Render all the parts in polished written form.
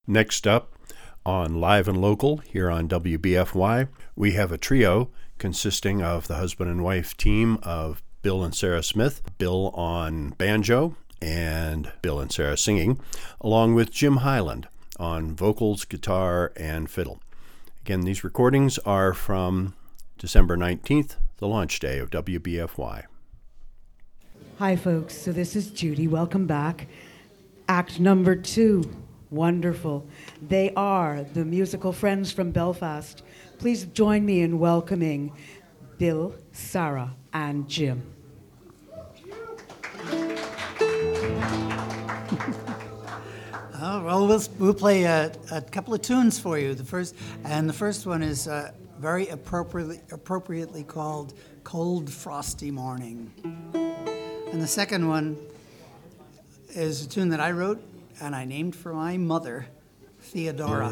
Next up on Live and Local here on WBFY, we have a trio consisting of the husband and wife team of Bill and Sarah Smith, Bill on banjo and Bill and Sarah singing, along with Jim Highland on vocals, guitar, and fiddle. Again, these recordings are from December 19th, the launch day of WBFY. Hi, folks. So this is Judy. Welcome back. Act number 2. Wonderful. They are the musical friends from Belfast. Please join me in welcoming Bill, Sarah, and Jim. Well, we'll play a couple of tunes for you. The first one is very appropriately called "Cold Frosty Morning," and the second one is a tune that I wrote and I named for my mother, Theodora.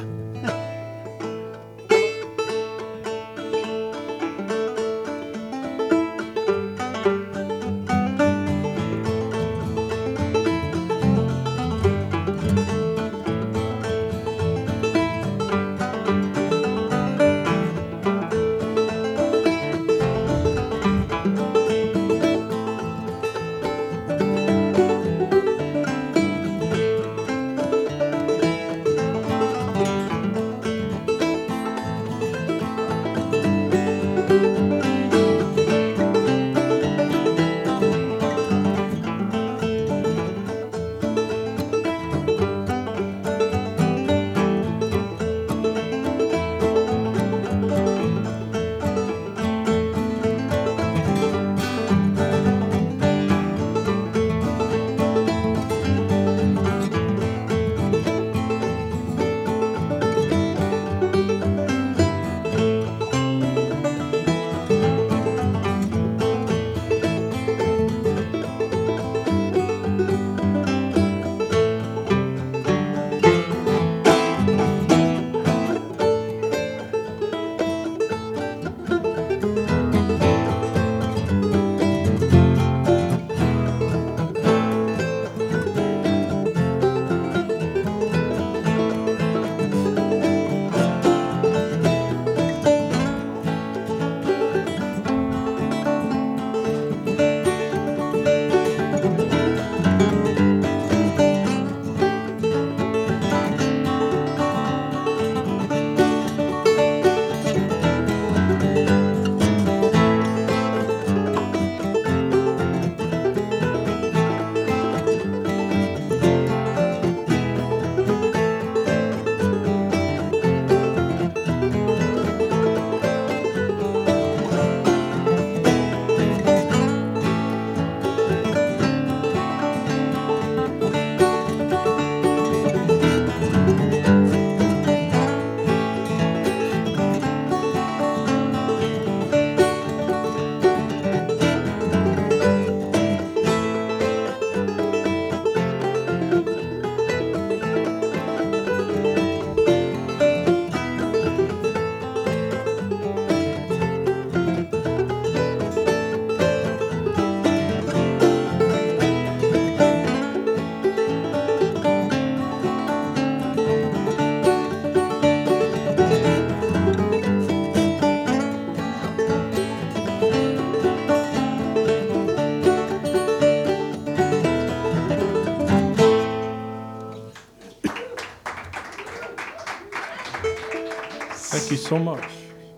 Thank you so much.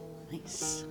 Nice.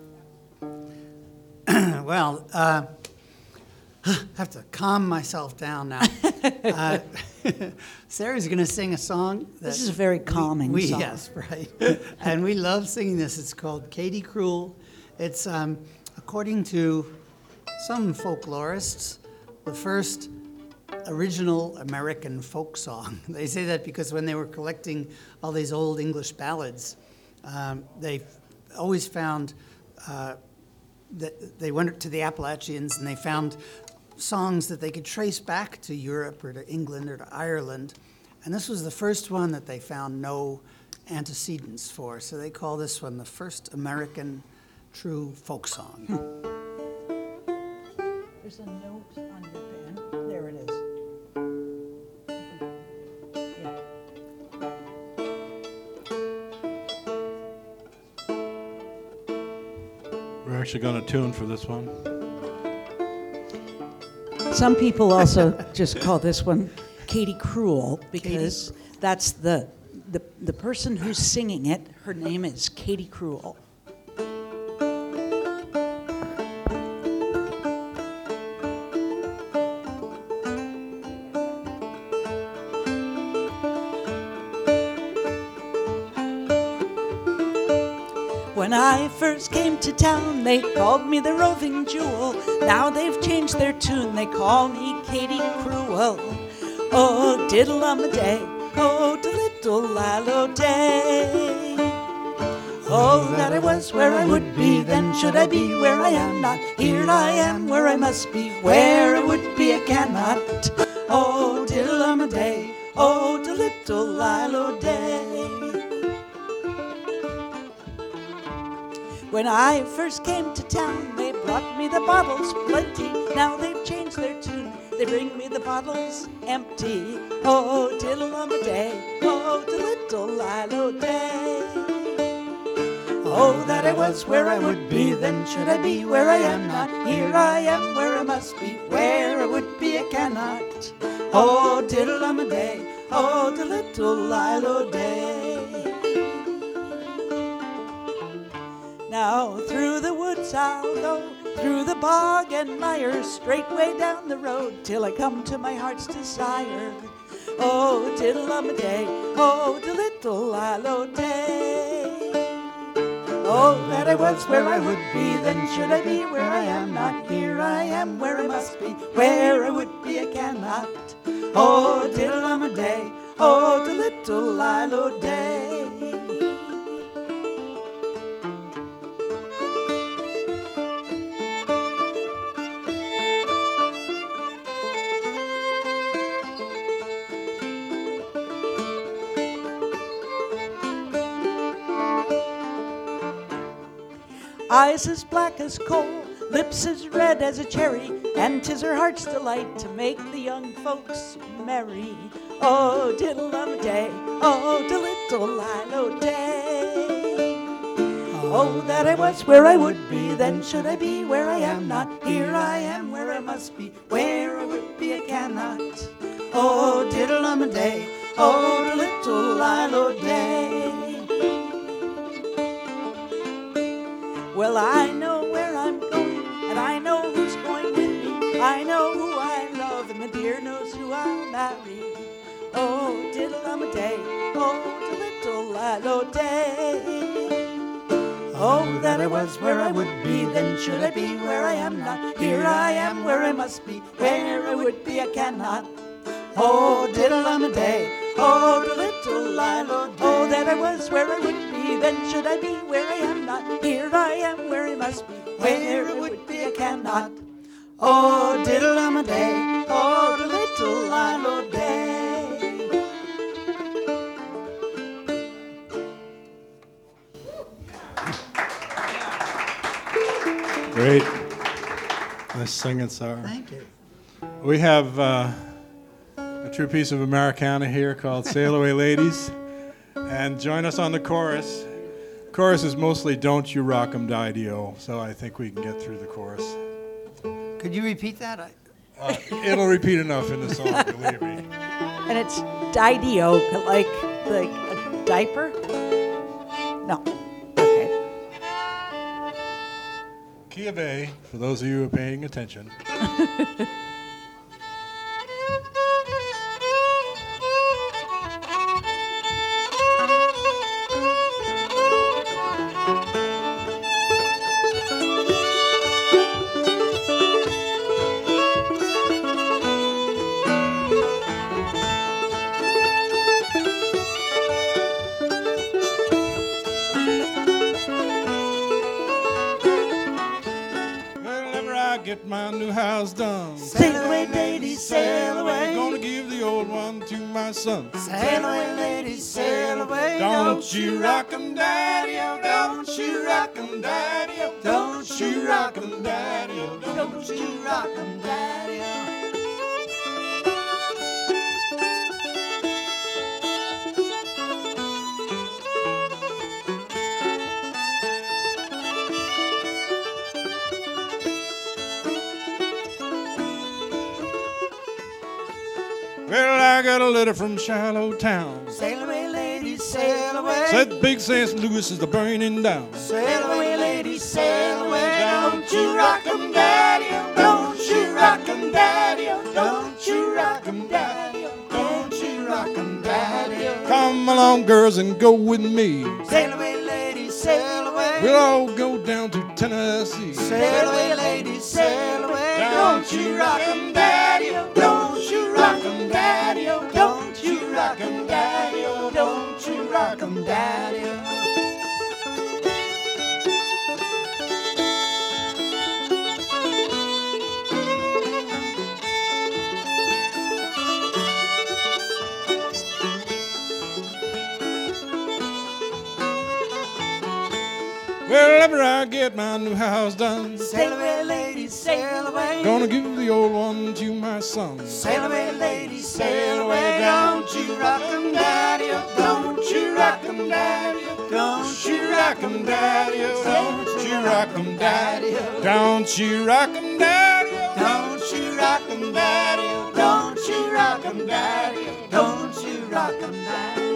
Well, I have to calm myself down now. Sarah's going to sing a song. This is a very calming song. Yes, right. And we love singing this. It's called Katie Cruel. It's, according to some folklorists, the first original American folk song. They say that because when they were collecting all these old English ballads, they always found that they went to the Appalachians and they found songs that they could trace back to Europe or to England or to Ireland. And this was the first one that they found no antecedents for. So they call this one the first American true folk song. There's a note on your pen. There it is. Yeah. actually going to tune for this one. Some people also just call this one Katie Cruel because that's the person who's singing it. Her name is Katie Cruel. When I first came to town, they called me the roving jewel. Now they've changed their tune, they call me Katie Cruel. Oh, diddle-um-a-day, oh, diddle-lilo-day. Oh, that I was where I would be, then should I be where I am not? Here I am where I must be, where I would be I cannot. Oh, diddle-um-a-day, oh, diddle-lilo-day. When I first came to town, they brought me the bottles plenty. Now they've changed their tune, they bring me the bottles empty. Oh, diddle-um-a-day, oh, diddle-lilo-day. Oh, that I was where I would be, then should I be where I am not? Here I am where I must be, where I would be I cannot. Oh, diddle-um-a-day, oh, diddle-lilo-day. Now through the woods I'll go, through the bog and mire, straight way down the road till I come to my heart's desire. Oh, diddle-um-a-day, oh, diddle-lilo-day. Oh, that I was where I would be, then should I be where I am not? Here I am where I must be, where I would be I cannot. Oh, diddle-um-a-day, oh, diddle-lilo-day. Eyes as black as coal, lips as red as a cherry, and 'tis her heart's delight to make the young folks merry. Oh, diddle-um-a-day, oh, diddle-lilo-day. Oh, that I was where I would be, then should I be where I am not? Here I am where I must be, where I would be I cannot. Oh, diddle-um-a-day, oh, diddle-lilo-day. Well, I know where I'm going, and I know who's going with me. I know who I love, and the dear knows who I'll marry. Oh, diddle-um-a-day, oh, diddle-lilo-day. Oh, that I was where I would be, then should I be where I am not? Here I am where I must be, where I would be I cannot. Oh, diddle-um-a-day, oh, diddle-lilo-day. Oh, that I was where I would be, then should I be where I am not? Here I am where I must be, where I would be I cannot. Oh, diddle-um-a-day, oh, diddle-lilo-day. Great. Nice singing, Sarah. Thank you. We have a true piece of Americana here called Sail Away Ladies. And join us on the chorus. Chorus is mostly Don't You Rock 'Em Daddy-O, so I think we can get through the chorus. Could you repeat that? It'll repeat enough in the song, believe me. And it's Didio, like a diaper? No. Okay. Key of A, for those of you who are paying attention. Get my new house done. Sail away, ladies, sail away. Gonna give the old one to my son. Sail away, ladies, sail away. Don't you rock 'em, daddy-o, don't you rock 'em, daddy-o, don't you rock 'em, daddy-o, Don't you rock 'em, daddy-o. I got a letter from Shallow Town. Sail away, ladies, sail away. Said Big St. Louis is the burning down. Sail away, ladies, sail away. Don't you rock 'em, daddy-o. Don't you rock 'em, daddy-o. Don't you rock 'em, daddy-o. Don't you rock 'em, daddy-o. Come along, girls, and go with me. Sail away, ladies, sail away. We'll all go down to Tennessee. Sail away, ladies, sail away. Don't you rock 'em, daddy-o. Don't you rock 'em, daddy-o. Don't you rock 'em, daddy-o. Don't you rock 'em, daddy-o. Wherever I get my new house done, Sail away, ladies, sail away. gonna give the old one to my son. Sail away, ladies, sail away. Don't you rock 'em, daddy-o. Don't you rock 'em, daddy-o. Don't you rock 'em, daddy-o. Don't you rock 'em, daddy-o. Don't you rock 'em, daddy-o. Don't you rock 'em, daddy-o. Don't you rock 'em, daddy-o. Don't you rock 'em, daddy-o.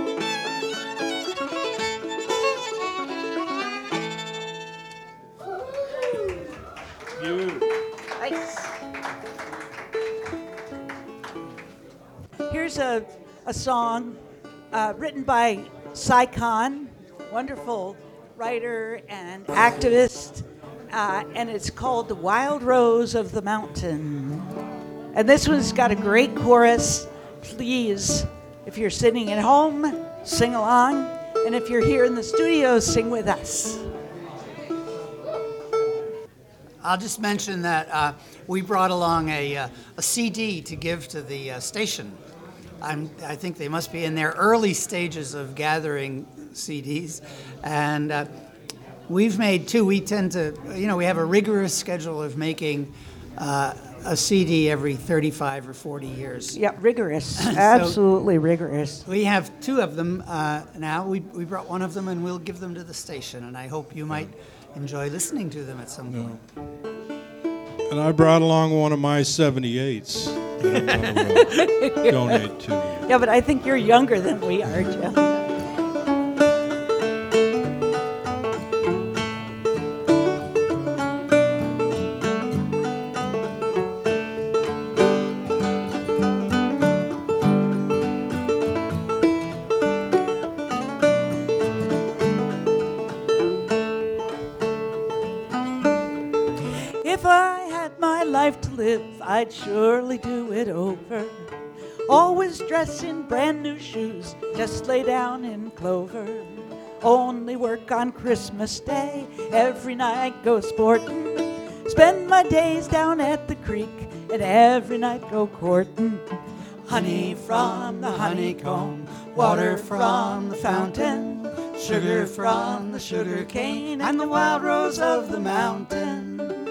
Nice. Here's a song written by Cy Khan, wonderful writer and activist, and it's called The Wild Rose of the Mountain. And this one's got a great chorus. Please, if you're sitting at home, sing along, and if you're here in the studio, sing with us. I'll just mention that we brought along a CD to give to the station. I think they must be in their early stages of gathering CDs. And we've made two. We tend to, we have a rigorous schedule of making a CD every 35 or 40 years. Yeah, rigorous, absolutely rigorous. We have two of them now. We brought one of them, and we'll give them to the station. And I hope you might enjoy listening to them at some point. And I brought along one of my 78s that I'm going to donate to you. Yeah, but I think you're younger than we are, Jeff. If I had my life to live, I'd surely do it over. Always dress in brand new shoes, just lay down in clover. Only work on Christmas Day, every night go sportin'. Spend my days down at the creek, and every night go courtin'. Honey from the honeycomb, water from the fountain, sugar from the sugar cane, and the wild rose of the mountain.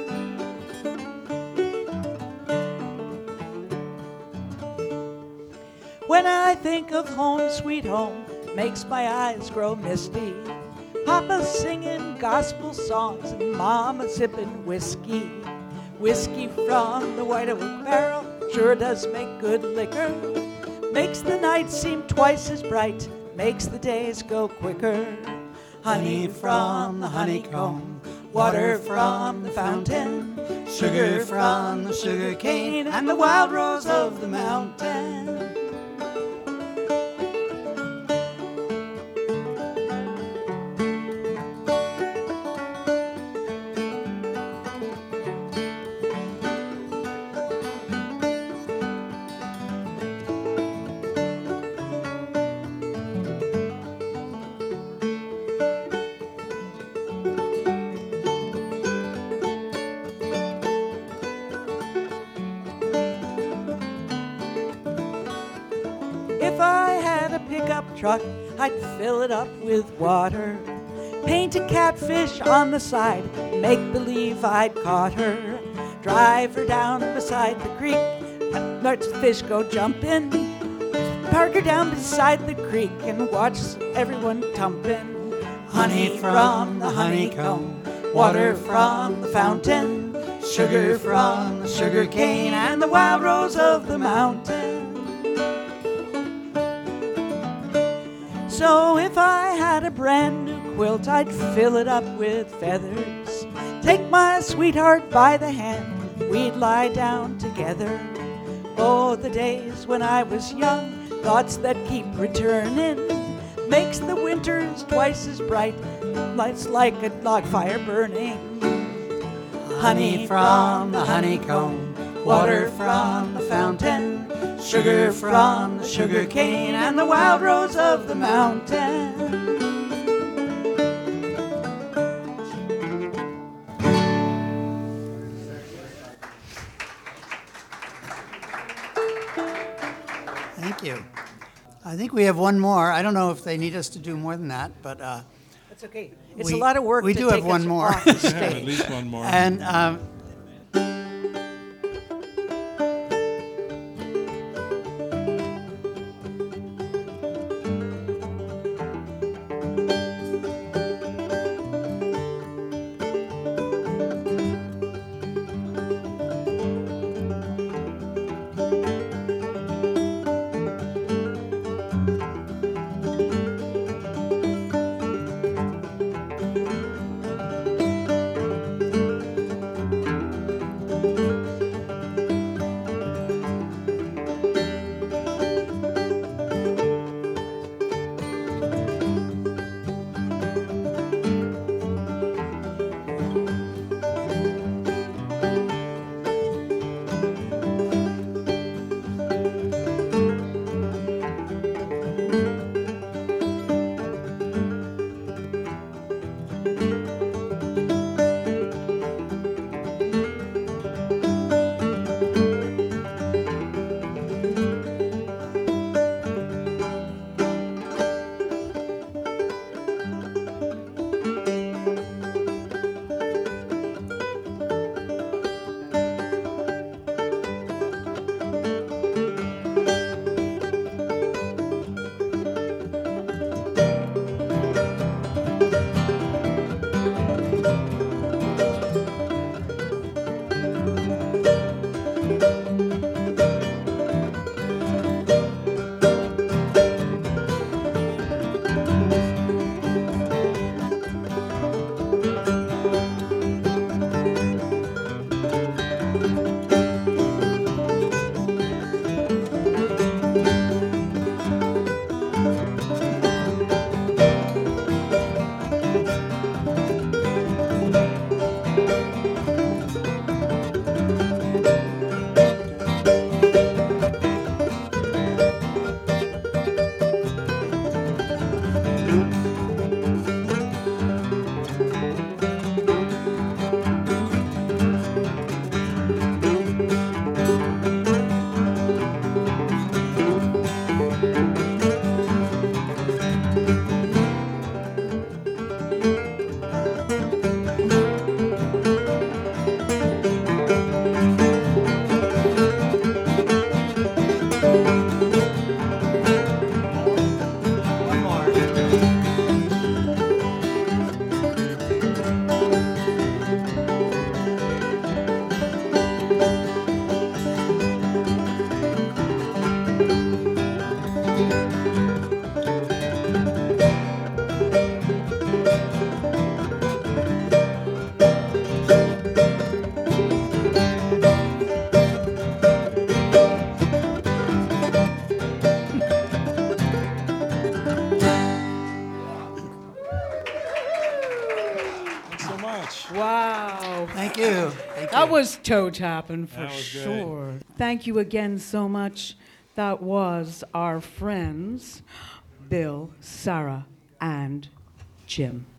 When I think of home, sweet home, makes my eyes grow misty. Papa's singing gospel songs and Mama sipping whiskey. Whiskey from the white oak barrel sure does make good liquor. Makes the night seem twice as bright, makes the days go quicker. Honey from the honeycomb, water from the fountain, sugar from the sugar cane, and the wild rose of the mountain. If I had a pickup truck, I'd fill it up with water. Paint a catfish on the side, make believe I'd caught her. Drive her down beside the creek, let the fish go jumping. Park her down beside the creek and watch everyone tumping. Honey from the honeycomb, water from the fountain, sugar from the sugar cane, and the wild rose of the mountain. So if I had a brand new quilt, I'd fill it up with feathers. Take my sweetheart by the hand, we'd lie down together. Oh, the days when I was young, thoughts that keep returning, makes the winters twice as bright. Life's like a log fire burning. Honey from the honeycomb, water from the fountain, sugar from the sugar cane, and the wild rose of the mountain. Thank you. I think we have one more. I don't know if they need us to do more than that, but That's okay. It's a lot of work we to do take have one us more. off the Yeah, at stage. least one more. and Wow. thank you. Thank That you. was toe tapping for That was good. sure. Thank you again so much. That was our friends, Bill, Sarah, and Jim.